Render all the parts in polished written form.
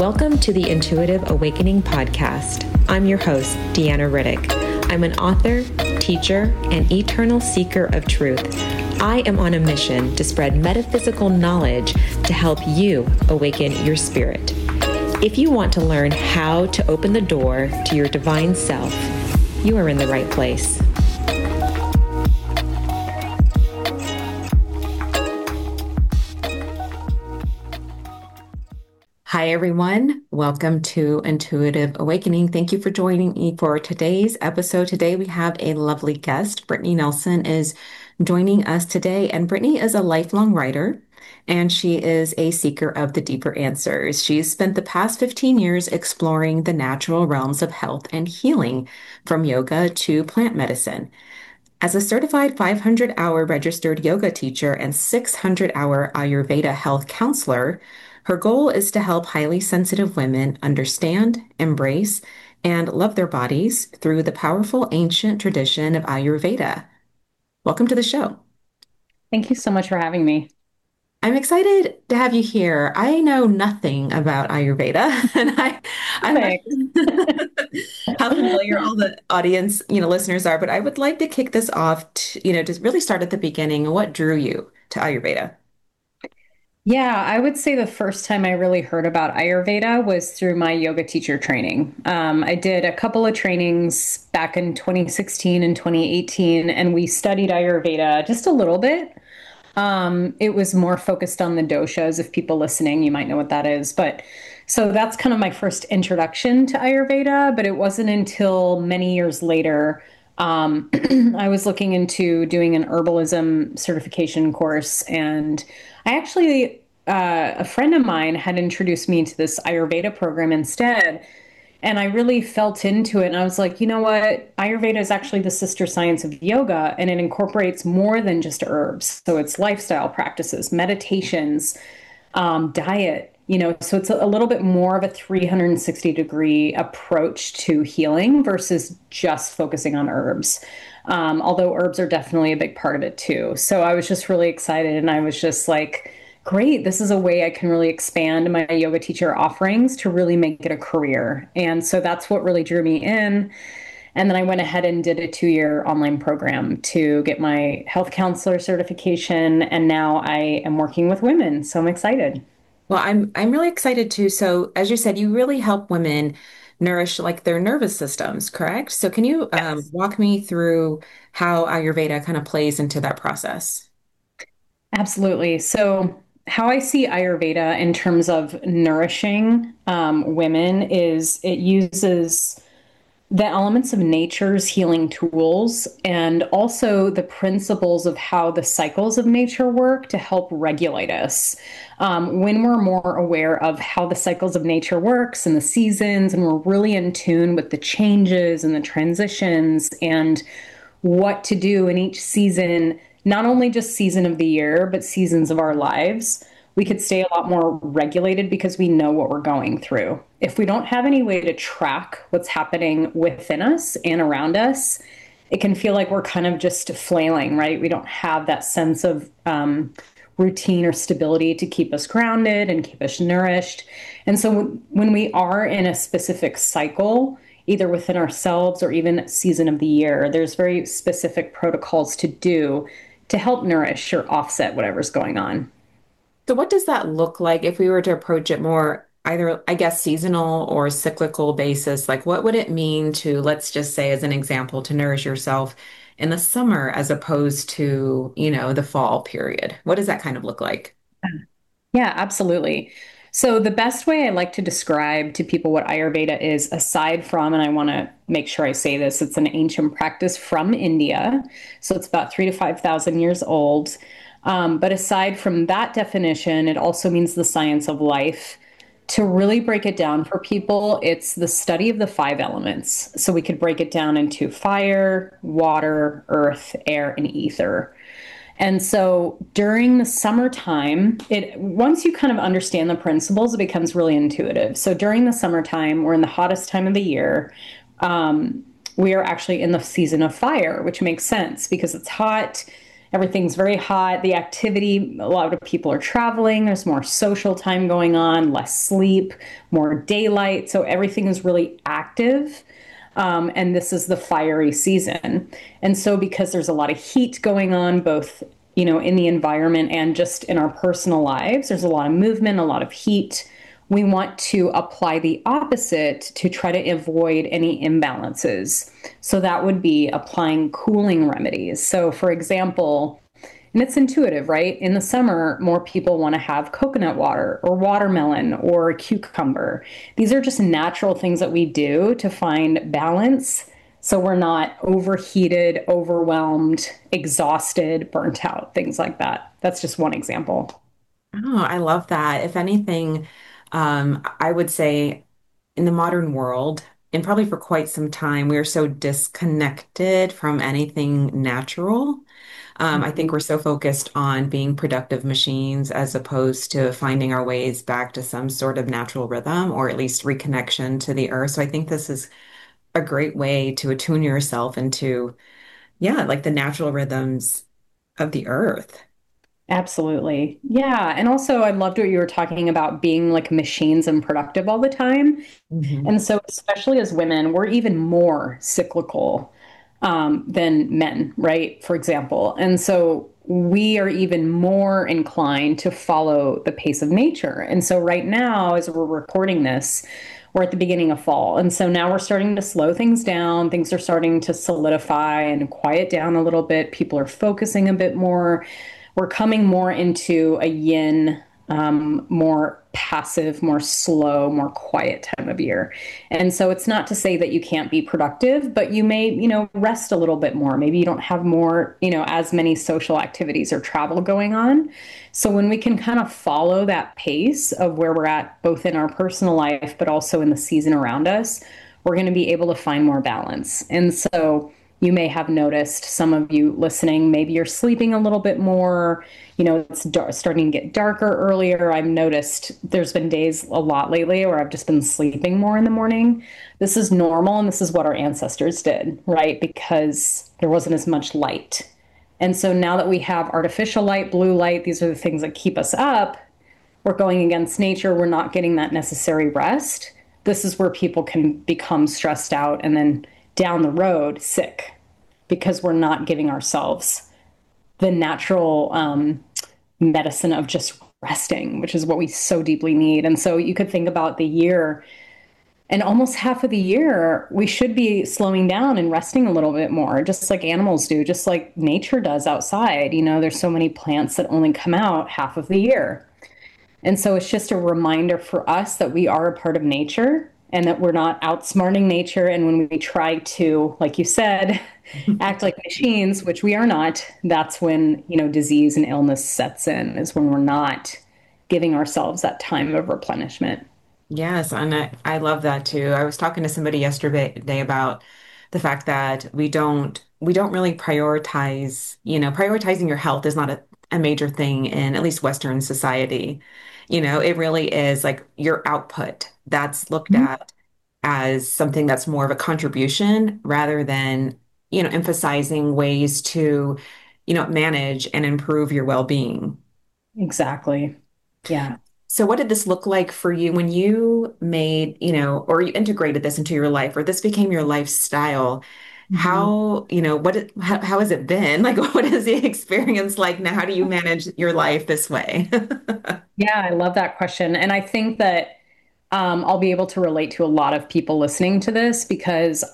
Welcome to the Intuitive Awakening Podcast. I'm your host, Deanna Riddick. I'm an author, teacher, and eternal seeker of truth. I am on a mission to spread metaphysical knowledge to help you awaken your spirit. If you want to learn how to open the door to your divine self, you are in the right place. Hi, everyone. Welcome to Intuitive Awakening. Thank you for joining me for today's episode. Today, we have a lovely guest. Brittany Nelson is joining us today, and Brittany is a lifelong writer, and she is a seeker of the deeper answers. She's spent the past 15 years exploring the natural realms of health and healing, from yoga to plant medicine. As a certified 500-hour registered yoga teacher and 600-hour Ayurveda health counselor, her goal is to help highly sensitive women understand, embrace, and love their bodies through the powerful ancient tradition of Ayurveda. Welcome to the show. Thank you so much for having me. I'm excited to have you here. I know nothing about Ayurveda, and I'm not how familiar all the audience, listeners are, but I would like to kick this off to really start at the beginning. What drew you to Ayurveda? Yeah, I would say the first time I really heard about Ayurveda was through my yoga teacher training. I did a couple of trainings back in 2016 and 2018, and we studied Ayurveda just a little bit. It was more focused on the doshas. If people listening, you might know what that is. But so that's kind of my first introduction to Ayurveda, but it wasn't until many years later I was looking into doing an herbalism certification course, and I actually, a friend of mine had introduced me to this Ayurveda program instead. And I really felt into it. And I was like, you know what? Ayurveda is actually the sister science of yoga, and it incorporates more than just herbs. So it's lifestyle practices, meditations, diet, so it's a little bit more of a 360-degree approach to healing versus just focusing on herbs. Although herbs are definitely a big part of it too. So I was just really excited, and I was just like, great, this is a way I can really expand my yoga teacher offerings to really make it a career. And so that's what really drew me in. And then I went ahead and did a 2-year online program to get my health counselor certification. And now I am working with women. So I'm excited. Well, I'm really excited too. So, as you said, you really help women nourish like their nervous systems, correct? So, can you Yes. walk me through how Ayurveda kind of plays into that process? Absolutely. So, how I see Ayurveda in terms of nourishing women is it uses the elements of nature's healing tools and also the principles of how the cycles of nature work to help regulate us. When we're more aware of how the cycles of nature works and the seasons, and we're really in tune with the changes and the transitions and what to do in each season, not only just season of the year, but seasons of our lives, we could stay a lot more regulated because we know what we're going through. If we don't have any way to track what's happening within us and around us, it can feel like we're kind of just flailing, right? We don't have that sense of routine or stability to keep us grounded and keep us nourished. And so when we are in a specific cycle, either within ourselves or even season of the year, there's very specific protocols to do to help nourish or offset whatever's going on. So, what does that look like if we were to approach it more either, I guess, seasonal or cyclical basis? Like, what would it mean to, let's just say, as an example, to nourish yourself in the summer as opposed to, the fall period? What does that kind of look like? Yeah, absolutely. So, the best way I like to describe to people what Ayurveda is, aside from, and I want to make sure I say this, it's an ancient practice from India. So, it's about 3 to 5,000 years old. But aside from that definition, it also means the science of life. To really break it down for people, it's the study of the 5 elements. So we could break it down into fire, water, earth, air, and ether. And so during the summertime, it once you kind of understand the principles, it becomes really intuitive. So during the summertime, we're in the hottest time of the year. We are actually in the season of fire, which makes sense because it's hot everything's very hot. The activity, a lot of people are traveling. There's more social time going on, less sleep, more daylight. So everything is really active. And this is the fiery season. And so, because there's a lot of heat going on, both in the environment and just in our personal lives, there's a lot of movement, a lot of heat. We want to apply the opposite to try to avoid any imbalances. So that would be applying cooling remedies. So, for example, and it's intuitive, right? In the summer, more people want to have coconut water or watermelon or cucumber. These are just natural things that we do to find balance so we're not overheated, overwhelmed, exhausted, burnt out, things like that. That's just one example. Oh, I love that. If anything, I would say in the modern world, and probably for quite some time, we are so disconnected from anything natural. I think we're Mhm. so focused on being productive machines as opposed to finding our ways back to some sort of natural rhythm or at least reconnection to the earth. So I think this is a great way to attune yourself into, yeah, like the natural rhythms of the earth. Absolutely. Yeah. And also, I loved what you were talking about being like machines and productive all the time. Hmm. And so, especially as women, we're even more cyclical than men, right? For example. And so, we are even more inclined to follow the pace of nature. And so, right now, as we're recording this, we're at the beginning of fall. And so now we're starting to slow things down. Things are starting to solidify and quiet down a little bit. People are focusing a bit more. We're coming more into a yin, more passive, more slow, more quiet time of year. And so it's not to say that you can't be productive, but you may, rest a little bit more. Maybe you don't have more, as many social activities or travel going on. So when we can kind of follow that pace of where we're at, both in our personal life, but also in the season around us, we're going to be able to find more balance. And so you may have noticed, some of you listening, maybe you're sleeping a little bit more. It's starting to get darker earlier. I've noticed there's been days a lot lately where I've just been sleeping more in the morning. This is normal, and this is what our ancestors did, right? Because there wasn't as much light. And so now that we have artificial light, blue light, these are the things that keep us up. We're going against nature. We're not getting that necessary rest. This is where people can become stressed out and then down the road sick because we're not giving ourselves the natural medicine of just resting, which is what we so deeply need. And so you could think about the year, and almost half of the year, we should be slowing down and resting a little bit more, just like animals do, just like nature does outside. There's so many plants that only come out half of the year. And so it's just a reminder for us that we are a part of nature and that we're not outsmarting nature. And when we try to, like you said, act like machines, which we are not, that's when, disease and illness sets in, is when we're not giving ourselves that time of replenishment. Yes, and I love that too. I was talking to somebody yesterday about the fact that we don't really prioritize, prioritizing your health is not a major thing in at least Western society. It really is like your output that's looked Mhm. at as something that's more of a contribution rather than, emphasizing ways to, manage and improve your well-being. Exactly. Yeah. So what did this look like for you when you made, or you integrated this into your life, or this became your lifestyle? Mhm. How has it been? Like, what is the experience like now? How do you manage your life this way? Yeah, I love that question. And I think that I'll be able to relate to a lot of people listening to this because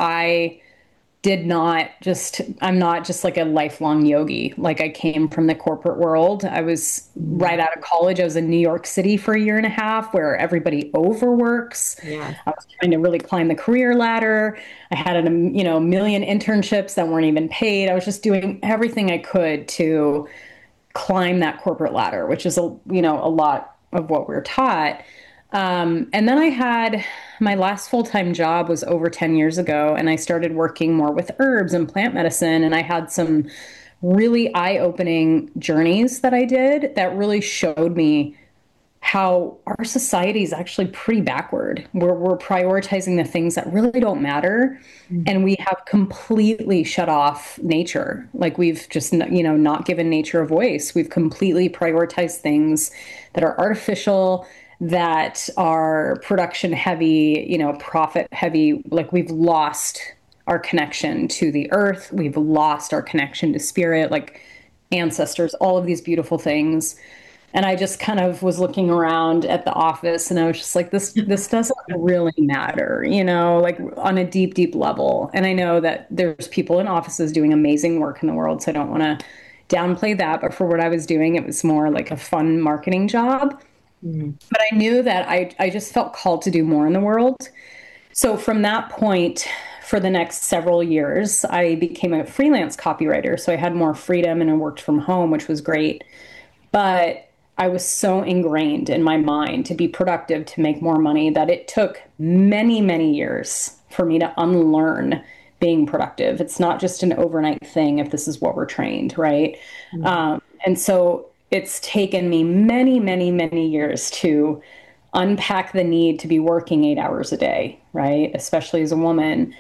I'm not just like a lifelong yogi. Like, I came from the corporate world. I was Mm. right out of college. I was in New York City for a year and a half where everybody overworks. Yeah. I was trying to really climb the career ladder. I had a million internships that weren't even paid. I was just doing everything I could to climb that corporate ladder, which is a lot of what we're taught. And then I had my last full time job was over 10 years ago, and I started working more with herbs and plant medicine. And I had some really eye opening journeys that I did that really showed me how our society is actually pretty backward. We're prioritizing the things that really don't matter. And we have completely shut off nature. Like we've just, not given nature a voice. We've completely prioritized things that are artificial, that are production heavy, profit heavy. Like we've lost our connection to the earth. We've lost our connection to spirit, like ancestors, all of these beautiful things. And I just kind of was looking around at the office and I was just like, this doesn't really matter, like on a deep, deep level. And I know that there's people in offices doing amazing work in the world, so I don't want to downplay that. But for what I was doing, it was more like a fun marketing job. Mhm. But I knew that I just felt called to do more in the world. So from that point, for the next several years, I became a freelance copywriter. So I had more freedom and I worked from home, which was great. But I was so ingrained in my mind to be productive, to make more money, that it took many, many years for me to unlearn being productive. It's not just an overnight thing if this is what we're trained, right? Mhm. And so it's taken me many, many, many years to unpack the need to be working 8 hours a day, right? Especially as a woman.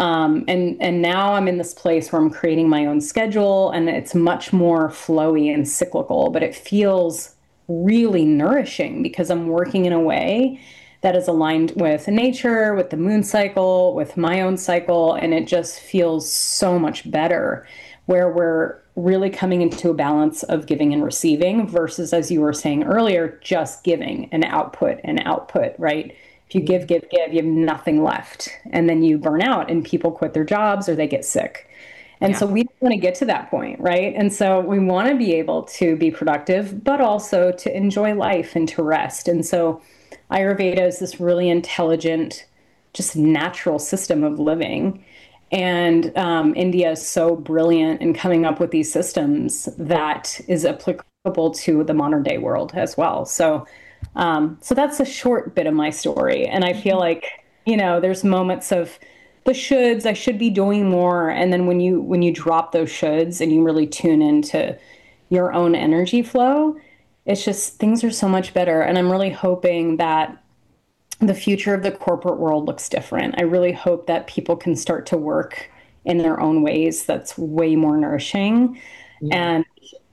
And now I'm in this place where I'm creating my own schedule, and it's much more flowy and cyclical, but it feels really nourishing because I'm working in a way that is aligned with nature, with the moon cycle, with my own cycle, and it just feels so much better, where we're really coming into a balance of giving and receiving versus, as you were saying earlier, just giving and output, right? If you give, give, give, you have nothing left. And then you burn out and people quit their jobs or they get sick. And Yeah. so we want to get to that point, right? And so we want to be able to be productive, but also to enjoy life and to rest. And so Ayurveda is this really intelligent, just natural system of living. And India is so brilliant in coming up with these systems that is applicable to the modern day world as well. So that's a short bit of my story. And I feel like, there's moments of the shoulds, I should be doing more. And then when you drop those shoulds and you really tune into your own energy flow, it's just things are so much better. And I'm really hoping that the future of the corporate world looks different. I really hope that people can start to work in their own ways that's way more nourishing Yeah. and,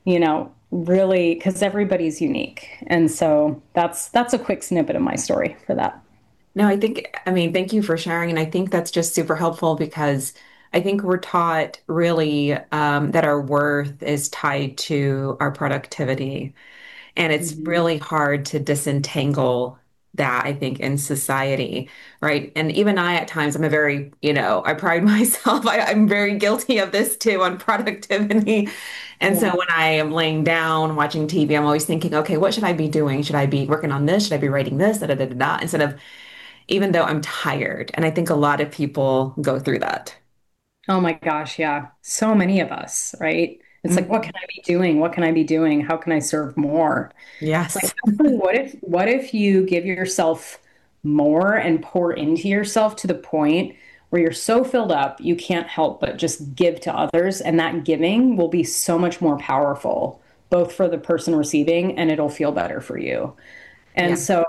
really because everybody's unique. And so that's a quick snippet of my story for that. No, I mean, thank you for sharing. And I think that's just super helpful because I think we're taught really that our worth is tied to our productivity. And it's Mhm. really hard to disentangle that, I think, in society, right? And even I, at times, I'm a very, I pride myself. I'm very guilty of this too on productivity. And so Yeah. when I am laying down watching TV, I'm always thinking, okay, what should I be doing? Should I be working on this? Should I be writing this? Da, da, da, da, da, instead of, even though I'm tired. And I think a lot of people go through that. Oh my gosh, yeah. So many of us, right? It's like, what Mhm. can I be doing? What can I be doing? How can I serve more? It's like, Yes. actually, what if you give yourself more and pour into yourself to the point where you're so filled up, you can't help but just give to others, and that giving will be so much more powerful, both for the person receiving and it'll feel better for you. And Yeah. so,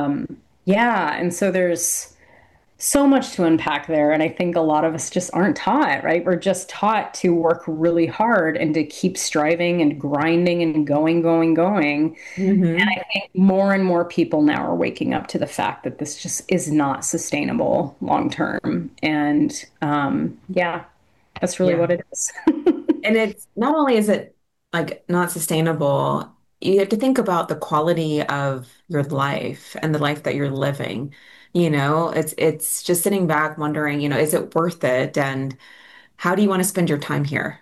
yeah, and so there's so much to unpack there. And I think a lot of us just aren't taught, right? We're just taught to work really hard and to keep striving and grinding and going, going, going. And Hmm. I think more and more people now are waking up to the fact that this just is not sustainable long term. And yeah, that's really Yeah. what it is. And it's not only is it like not sustainable, you have to think about the quality of your life and the life that you're living. It's just sitting back wondering, is it worth it? And how do you want to spend your time here?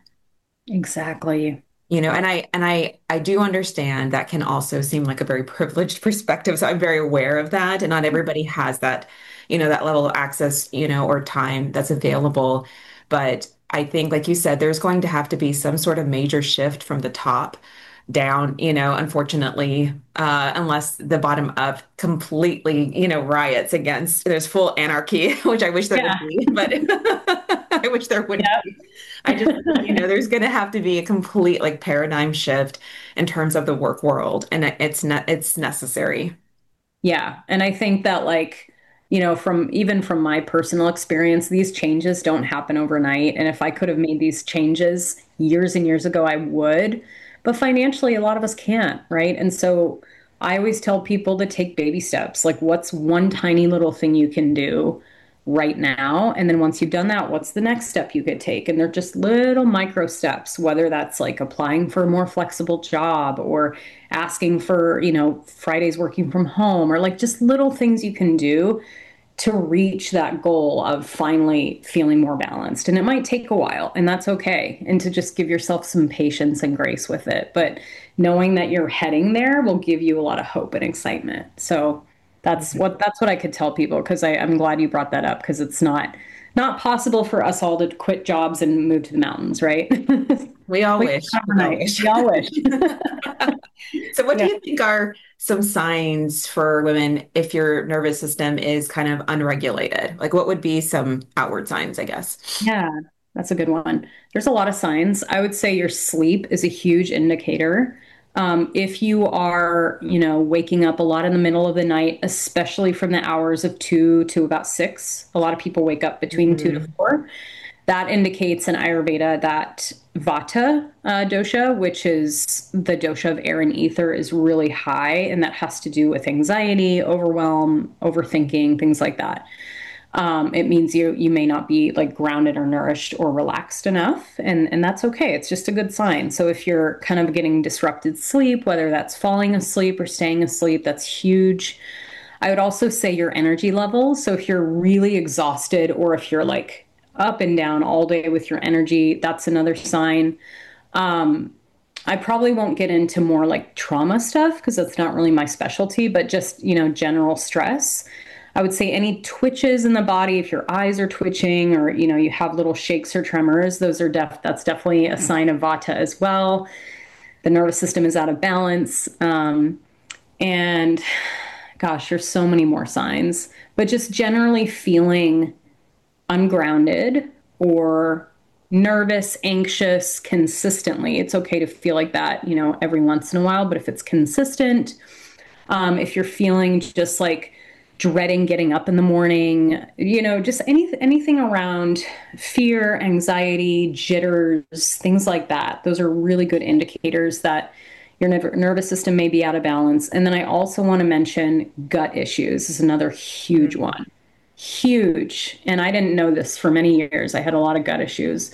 Exactly. And I do understand that can also seem like a very privileged perspective. So I'm very aware of that. And not everybody has that, that level of access, or time that's available. But I think, like you said, there's going to have to be some sort of major shift from the top down, unfortunately, unless the bottom up completely, riots against, there's full anarchy, which I wish there would Yeah. be, but I which there wouldn't Yeah. be. I just, there's going to have to be a complete like paradigm shift in terms of the work world, and it's not, it's necessary. Yeah. And I think that from even from my personal experience, these changes don't happen overnight. And if I could have made these changes years and years ago, I would. But financially, a lot of us can't, right? And so I always tell people to take baby steps. Like, what's one tiny little thing you can do right now? And then once you've done that, what's the next step you could take? And they're just little micro steps, whether that's like applying for a more flexible job or asking for, Fridays working from home, or like just little things you can do to reach that goal of finally feeling more balanced. And it might take a while, and that's okay. And to just give yourself some patience and grace with it. But knowing that you're heading there will give you a lot of hope and excitement. So that's what I could tell people, because I'm glad you brought that up, because it's not possible for us all to quit jobs and move to the mountains, right? We all We wish. We all overnight. wish. We all wish. So, what do Yeah. you think are some signs for women if your nervous system is kind of unregulated? Like, what would be some outward signs, I guess? Yeah, that's a good one. There's a lot of signs. I would say your sleep is a huge indicator. If you are, waking up a lot in the middle of the night, especially from the hours of 2 to about 6, a lot of people wake up between 2 to 4. That indicates in Ayurveda that Vata dosha, which is the dosha of air and ether, is really high, and that has to do with anxiety, overwhelm, overthinking, things like that. It means you may not be like grounded or nourished or relaxed enough, and that's okay. It's just a good sign. So if you're kind of getting disrupted sleep, whether that's falling asleep or staying asleep, that's huge. I would also say your energy levels. So if you're really exhausted, or if you're like up and down all day with your energy, that's another sign. I probably won't get into more like trauma stuff because that's not really my specialty, but just, general stress. I would say any twitches in the body, if your eyes are twitching, or, you have little shakes or tremors, that's definitely a sign of Vata as well. The nervous system is out of balance. And gosh, there's so many more signs, but just generally feeling ungrounded or nervous, anxious consistently. It's okay to feel like that, every once in a while, but if it's consistent, if you're feeling just like dreading getting up in the morning, just anything around fear, anxiety, jitters, things like that. Those are really good indicators that your nervous system may be out of balance. And then I also want to mention gut issues is another huge one. Huge. And I didn't know this for many years. I had a lot of gut issues.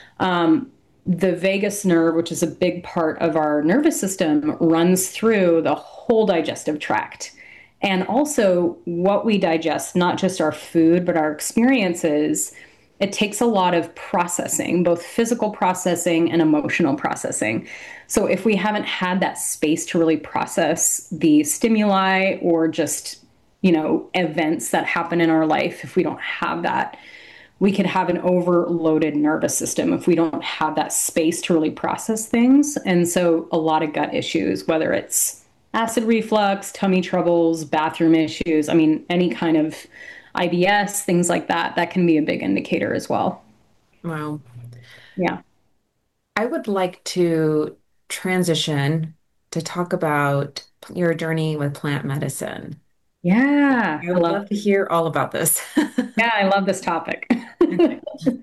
The vagus nerve, which is a big part of our nervous system, runs through the whole digestive tract. And also, what we digest, not just our food, but our experiences, it takes a lot of processing, both physical processing and emotional processing. So, if we haven't had that space to really process the stimuli or just, events that happen in our life, if we don't have that, we could have an overloaded nervous system if we don't have that space to really process things. And so a lot of gut issues, whether it's acid reflux, tummy troubles, bathroom issues, I mean, any kind of IBS, things like that, that can be a big indicator as well. Wow. Yeah. I would like to transition to talk about your journey with plant medicine. Yeah. I would love to hear all about this. Yeah, I love this topic. Okay.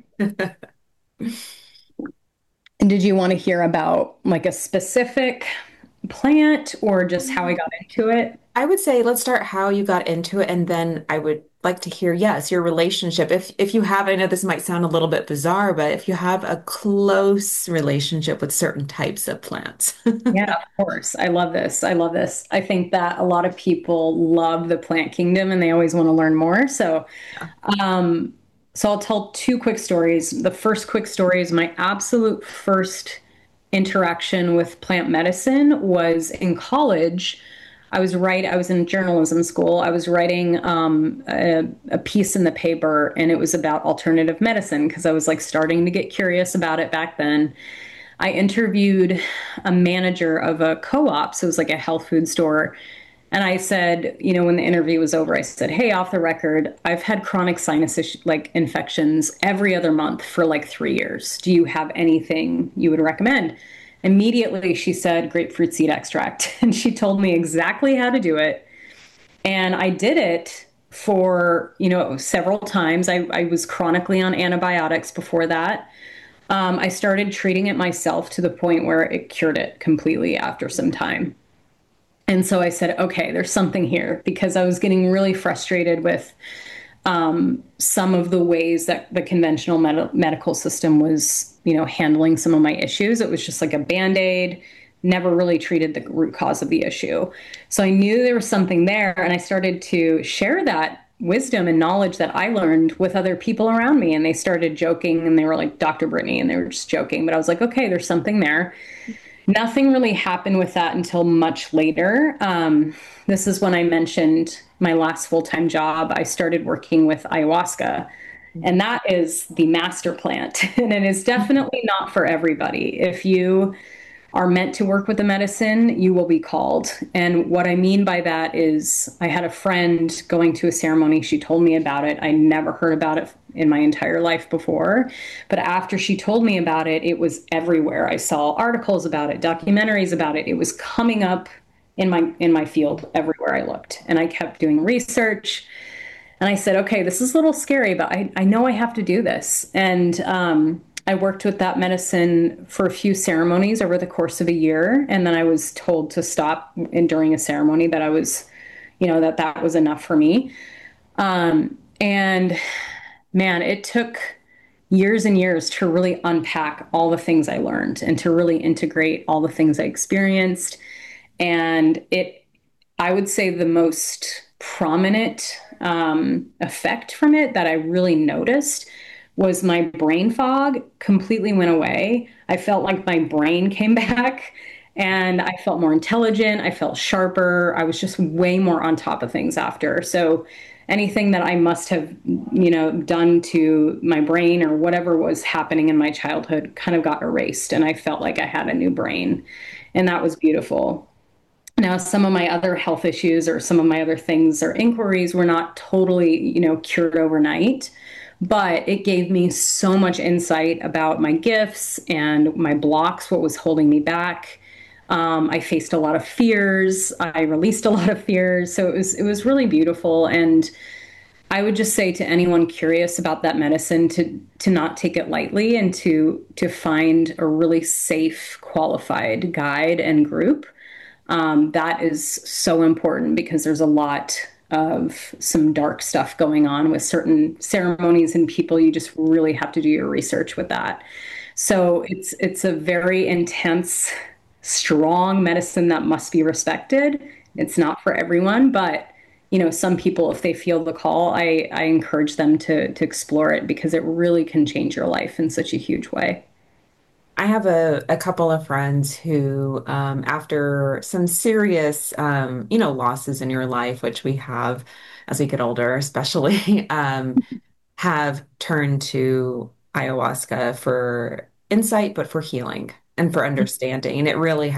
And did you want to hear about like a specific plant or just how I got into it? I would say let's start how you got into it, and then I would like to hear, yes, your relationship. If you have, I know this might sound a little bit bizarre, but if you have a close relationship with certain types of plants. Yeah, of course. I love this. I love this. I think that a lot of people love the plant kingdom and they always want to learn more. Um, so I'll tell two quick stories. The first quick story is my absolute first interaction with plant medicine was in college. I was in journalism school. I was writing a piece in the paper, and it was about alternative medicine because I was like starting to get curious about it back then. I interviewed a manager of a co-op, so it was like a health food store, And I said, when the interview was over, I said, hey, off the record, I've had chronic sinus like infections every other month for like 3 years. Do you have anything you would recommend? Immediately, she said grapefruit seed extract. And she told me exactly how to do it. And I did it for, several times. I was chronically on antibiotics before that. I started treating it myself to the point where it cured it completely after some time. And so I said, okay, there's something here because I was getting really frustrated with some of the ways that the conventional medical system was, handling some of my issues. It was just like a band-aid, never really treated the root cause of the issue. So I knew there was something there, and I started to share that wisdom and knowledge that I learned with other people around me. And they started joking and they were like, Dr. Brittany, and they were just joking. But I was like, okay, there's something there. Nothing really happened with that until much later. This is when I mentioned my last full-time job. I started working with ayahuasca, and that is the master plant. And it is definitely not for everybody. If you are meant to work with the medicine, you will be called. And what I mean by that is, I had a friend going to a ceremony. She told me about it. I never heard about it in my entire life before. But after she told me about it, it was everywhere. I saw articles about it, documentaries about it. It was coming up in my field everywhere I looked. And I kept doing research. And I said, okay, this is a little scary, but I know I have to do this. And I worked with that medicine for a few ceremonies over the course of a year. And then I was told to stop during a ceremony, that I was, that was enough for me. And man, it took years and years to really unpack all the things I learned and to really integrate all the things I experienced. And I would say the most prominent effect from it that I really noticed was my brain fog completely went away. I felt like my brain came back and I felt more intelligent. I felt sharper. I was just way more on top of things after. So anything that I must have, done to my brain or whatever was happening in my childhood kind of got erased. And I felt like I had a new brain. And that was beautiful. Now, some of my other health issues or some of my other things or inquiries were not totally, cured overnight, but it gave me so much insight about my gifts and my blocks, what was holding me back. I faced a lot of fears. I released a lot of fears. So it was really beautiful. And I would just say to anyone curious about that medicine to not take it lightly and to find a really safe, qualified guide and group. That is so important because there's a lot of some dark stuff going on with certain ceremonies and people. You just really have to do your research with that. So it's a very intense, strong medicine that must be respected. It's not for everyone, but some people, if they feel the call, I encourage them to explore it because it really can change your life in such a huge way. I have a couple of friends who, after some serious, losses in your life, which we have as we get older, especially, have turned to ayahuasca for insight, but for healing and for understanding. And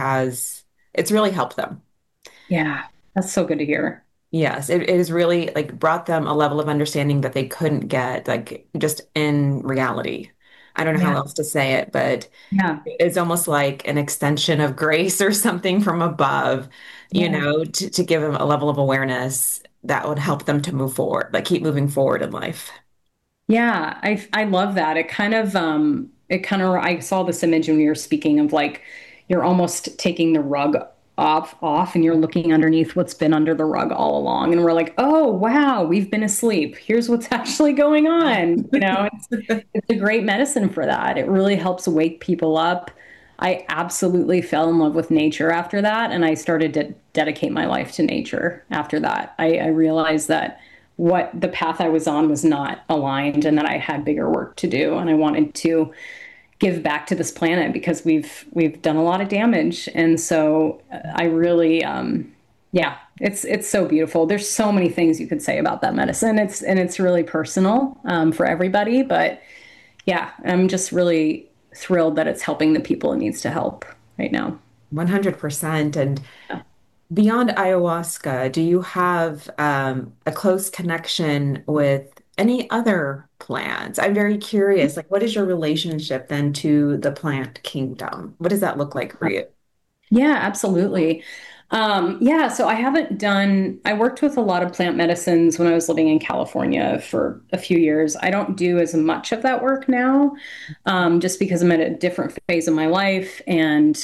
it's really helped them. Yeah, that's so good to hear. Yes, it has really like brought them a level of understanding that they couldn't get like just in reality. I don't know how Yeah. else to say it, but Yeah. it's almost like an extension of grace or something from above, Yeah. to give them a level of awareness that would help them to move forward, like keep moving forward in life. Yeah, I love that. It kind of I saw this image when you were speaking of like you're almost taking the rug off and you're looking underneath what's been under the rug all along and we're like, "Oh, wow, we've been asleep. Here's what's actually going on." It's a great medicine for that. It really helps wake people up. I absolutely fell in love with nature after that, and I started to dedicate my life to nature after that. I realized that what the path I was on was not aligned and that I had bigger work to do, and I wanted to give back to this planet because we've done a lot of damage. And so I really yeah, it's so beautiful. There's so many things you could say about that medicine. It's really personal for everybody, but yeah, I'm just really thrilled that it's helping the people it needs to help right now. 100%. And Yeah. beyond ayahuasca, do you have a close connection with any other plants? I'm very curious. Like, what is your relationship then to the plant kingdom? What does that look like for you? Yeah, absolutely. Yeah, so I worked with a lot of plant medicines when I was living in California for a few years. I don't do as much of that work now, just because I'm at a different phase of my life. And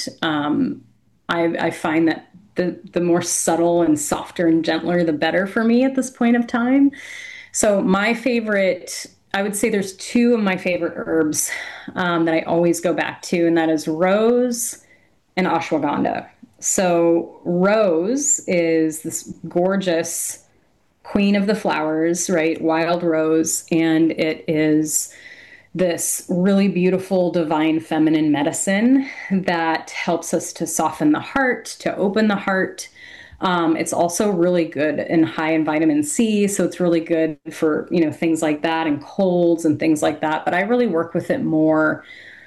I find that the more subtle and softer and gentler, the better for me at this point of time. So I would say there's two of my favorite herbs that I always go back to, and that is rose and ashwagandha. So, rose is this gorgeous queen of the flowers, right? Wild rose. And it is this really beautiful divine feminine medicine that helps us to soften the heart, to open the heart. It's also really good and high in vitamin C, so it's really good for things like that and colds and things like that. But I really work with it more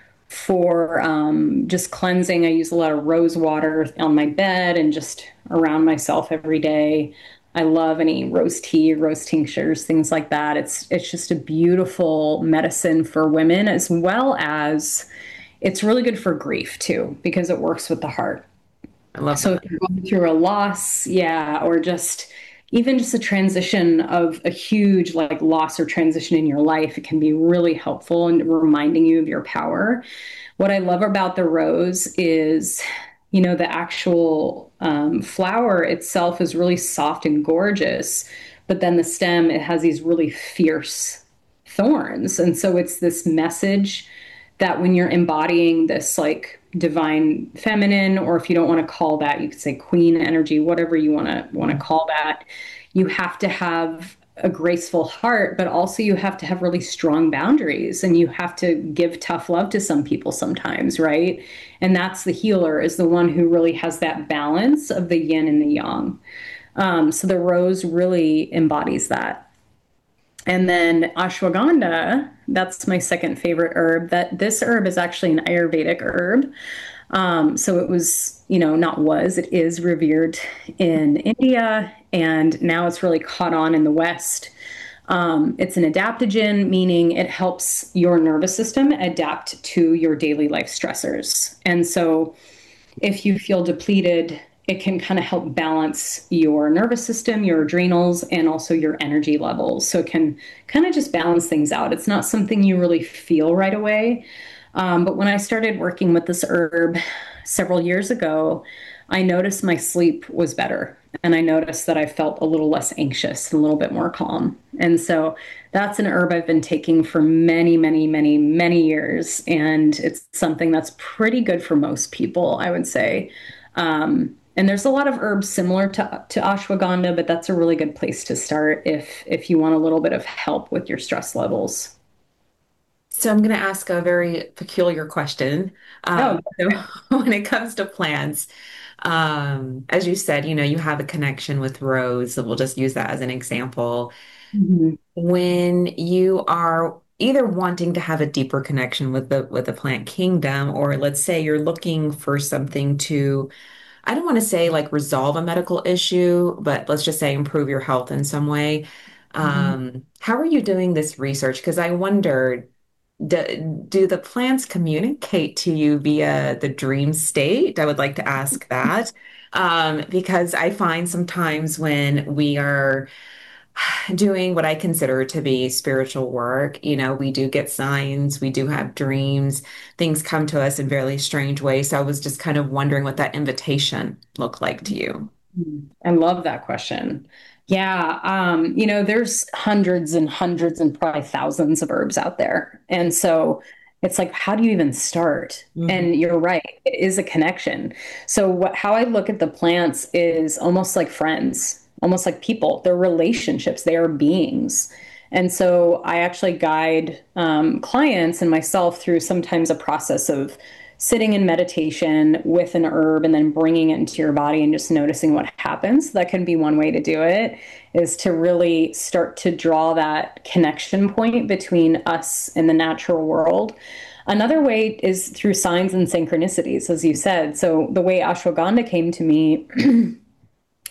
for just cleansing. I use a lot of rose water on my bed and just around myself every day. I love any rose tea, rose tinctures, things like that. It's just a beautiful medicine for women, as well as it's really good for grief too, because it works with the heart. I love So that. if you're going through a loss, yeah, or just even just a transition of a huge like loss or transition in your life, it can be really helpful in reminding you of your power. What I love about the rose is, the actual flower itself is really soft and gorgeous, but then the stem, it has these really fierce thorns. And so it's this message that when you're embodying this like divine feminine, or if you don't want to call that, you could say queen energy, whatever you want to call that, you have to have a graceful heart, but also you have to have really strong boundaries, and you have to give tough love to some people sometimes, right? And that's the healer, is the one who really has that balance of the yin and the yang. So the rose really embodies that. And then ashwagandha, that's my second favorite herb. That this herb is actually an Ayurvedic herb. So it was, not was, it is revered in India, and now it's really caught on in the West. It's an adaptogen, meaning it helps your nervous system adapt to your daily life stressors. And so if you feel depleted, it can kind of help balance your nervous system, your adrenals, and also your energy levels. So it can kind of just balance things out. It's not something you really feel right away. But when I started working with this herb several years ago, I noticed my sleep was better. And I noticed that I felt a little less anxious and a little bit more calm. And so that's an herb I've been taking for many, many, many, many years. And it's something that's pretty good for most people, I would say. And there's a lot of herbs similar to ashwagandha, but that's a really good place to start if you want a little bit of help with your stress levels. So I'm going to ask a very peculiar question. Oh, So when it comes to plants, as you said, you have a connection with rose. So we'll just use that as an example. mhm. When you are either wanting to have a deeper connection with the plant kingdom, or let's say you're looking for something to, I don't want to say like resolve a medical issue, but let's just say improve your health in some way. Mhm. How are you doing this research? Because I wondered, do the plants communicate to you via the dream state? I would like to ask that. Because I find sometimes when we are doing what I consider to be spiritual work, we do get signs, we do have dreams, things come to us in very strange ways. So I was just kind of wondering what that invitation looked like to you. I love that question. Yeah, there's hundreds and hundreds and probably thousands of herbs out there. And so it's like, how do you even start? Mhm. And you're right, it is a connection. So how I look at the plants is almost like friends, almost like people. They're relationships, they are beings. And so I actually guide clients and myself through sometimes a process of sitting in meditation with an herb and then bringing it into your body and just noticing what happens. That can be one way to do it, is to really start to draw that connection point between us and the natural world. Another way is through signs and synchronicities, as you said. So the way ashwagandha came to me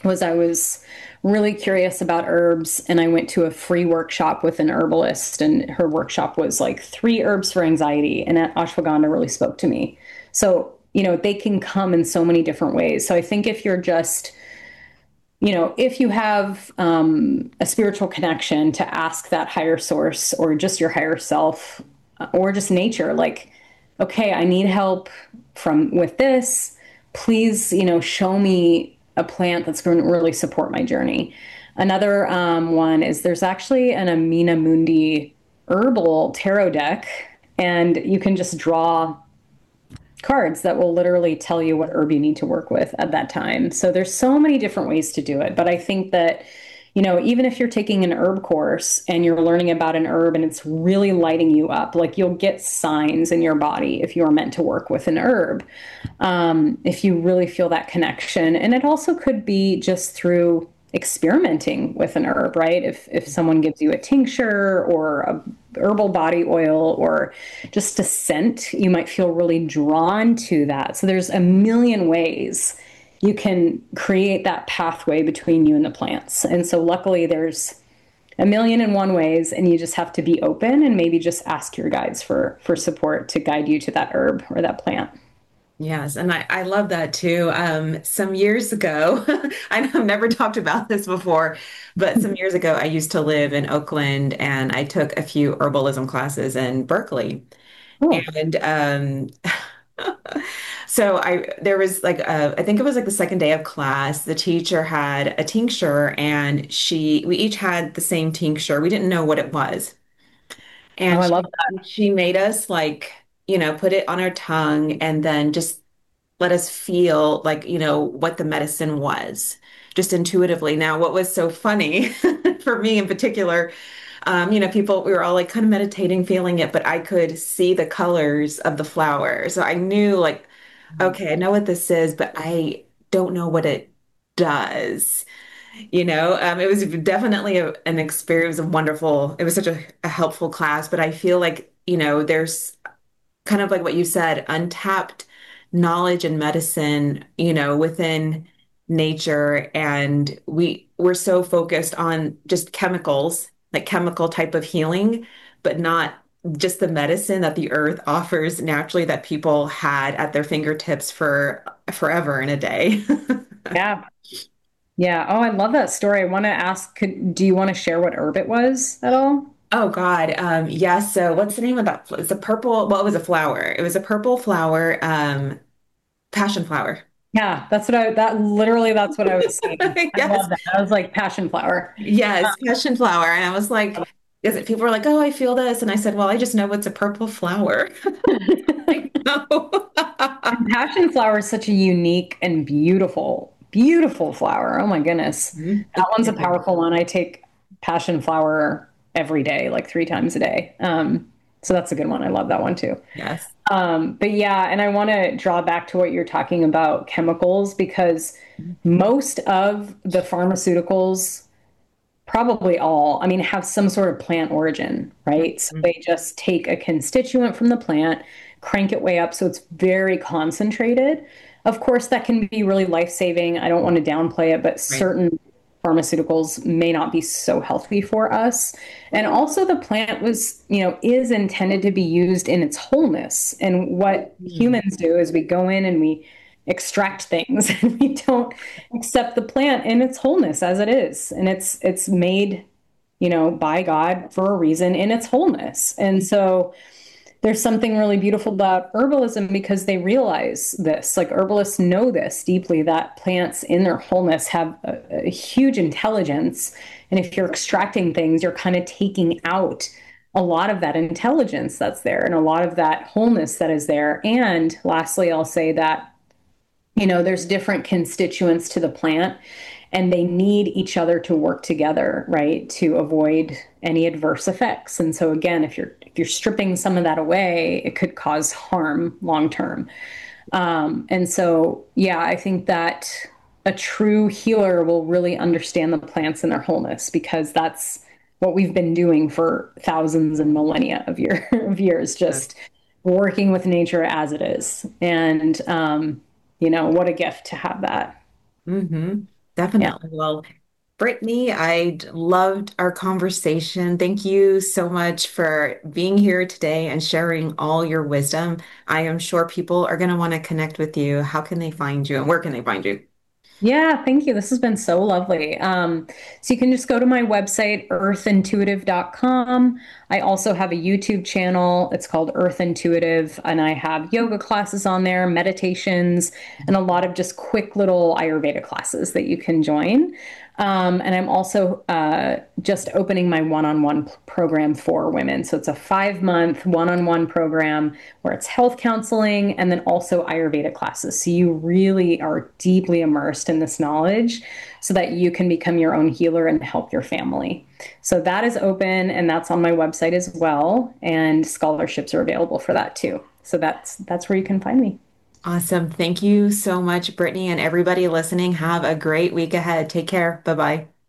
was I was really curious about herbs, and I went to a free workshop with an herbalist, and her workshop was like 3 herbs for anxiety, and ashwagandha really spoke to me. So, they can come in so many different ways. So I think if you're just, if you have a spiritual connection, to ask that higher source or just your higher self, or just nature, like, okay, I need help from with this. Please, show me a plant that's going to really support my journey. Another one is there's actually an Amina Mundi herbal tarot deck, and you can just draw cards that will literally tell you what herb you need to work with at that time. So there's so many different ways to do it. But I think that, even if you're taking an herb course and you're learning about an herb and it's really lighting you up, like you'll get signs in your body if you're meant to work with an herb, if you really feel that connection. And it also could be just through experimenting with an herb, right? If someone gives you a tincture or a herbal body oil or just a scent, you might feel really drawn to that. So there's a million ways you can create that pathway between you and the plants. And so luckily there's a million and one ways, and you just have to be open and maybe just ask your guides for support to guide you to that herb or that plant. Yes, and I love that too. Some years ago, I know I've never talked about this before, but some years ago, I used to live in Oakland and I took a few herbalism classes in Berkeley. Oh, And so there was like I think it was like the second day of class, the teacher had a tincture and we each had the same tincture. We didn't know what it was. oh, And I love she made us like, put it on our tongue and then just let us feel like, what the medicine was, just intuitively. Now, what was so funny for me in particular, we were all like kind of meditating, feeling it, but I could see the colors of the flower. So I knew like, okay, I know what this is, but I don't know what it does. It was definitely an experience, a wonderful, it was such a helpful class, but I feel like, there's kind of like what you said, untapped knowledge and medicine, within nature. And we're so focused on just chemicals, like chemical type of healing, but not just the medicine that the earth offers naturally that people had at their fingertips for forever and a day. that. Yeah. Yeah. Oh, I love that story. I want to ask, do you want to share what herb it was at all? Oh God. Yeah. So what's the name of that? It's a purple, well, it was a flower. It was a purple flower, passion flower. Yeah, that's what I was saying. I Yes. love that. I was like passion flower. Yes, passion flower. And I was like, is it people were like, oh, I feel this. And I said, well, I just know it's a purple flower. I know. And passion flower is such a unique and beautiful, beautiful flower. Oh my goodness. Mhm. That one's a powerful one. I take passion flower every day, like 3 times a day. So that's a good one. I love that one too. Yes. But yeah, and I want to draw back to what you're talking about chemicals, because most of the pharmaceuticals, probably all, I mean, have some sort of plant origin, right? So Mhm. they just take a constituent from the plant, crank it way up so it's very concentrated. Of course, that can be really life-saving. I don't want to downplay it, but Right. certain pharmaceuticals may not be so healthy for us. And also the plant is intended to be used in its wholeness. And what Mhm. humans do is we go in and we extract things and we don't accept the plant in its wholeness as it is. And it's made, by God for a reason in its wholeness. And so there's something really beautiful about herbalism because they realize this. Like herbalists know this deeply, that plants in their wholeness have a huge intelligence. And if you're extracting things, you're kind of taking out a lot of that intelligence that's there and a lot of that wholeness that is there. And lastly, I'll say that there's different constituents to the plant, and they need each other to work together, right, to avoid any adverse effects. And so again, if you're stripping some of that away, it could cause harm long term. And so yeah, I think that a true healer will really understand the plants in their wholeness, because that's what we've been doing for thousands and millennia of years, just working with nature as it is. And what a gift to have that. Hmm. Yeah. Definitely. Well, Brittany, I loved our conversation. Thank you so much for being here today and sharing all your wisdom. I am sure people are going to want to connect with you. How can they find you and where can they find you? Yeah, thank you. This has been so lovely. So you can just go to my website, earthintuitive.com. I also have a YouTube channel. It's called Earth Intuitive, and I have yoga classes on there, meditations, and a lot of just quick little Ayurveda classes that you can join. And I'm also just opening my one-on-one program for women. So it's a 5-month one-on-one program where it's health counseling and then also Ayurveda classes. So you really are deeply immersed in this knowledge so that you can become your own healer and help your family. So that is open and that's on my website as well. And scholarships are available for that too. So that's where you can find me. Awesome. Thank you so much, Brittany, and everybody listening. Have a great week ahead. Take care. Bye bye.